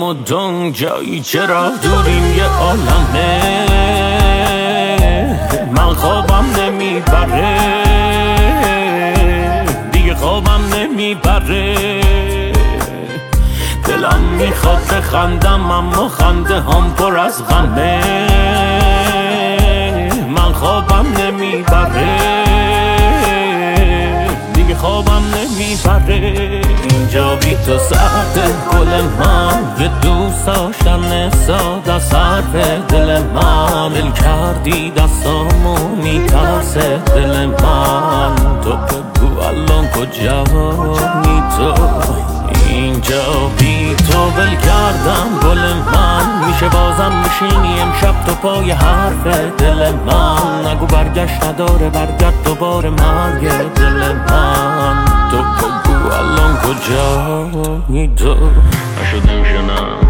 و دنگ جایی چرا دوریم یه عالمه من خوابم نمیبره دیگه خوابم نمیبره دلم میخواد بخندم اما خنده هم پر از غمه من خوابم نمیبره دیگه خوابم نمیبره اینجا بی تو سرد گل من یه دوست داشتن ساده حرف دل من دل کردی دستامو میترسه دل من تو بگو الان کجایی تو اینجا بی تو ول کردم گل من میشه بازم میشینی امشب تو پای حرف دل من نگو برگشت نداره برگرد دوباره مرگ دل من تو بگو الان کجایی تو نشدم شنم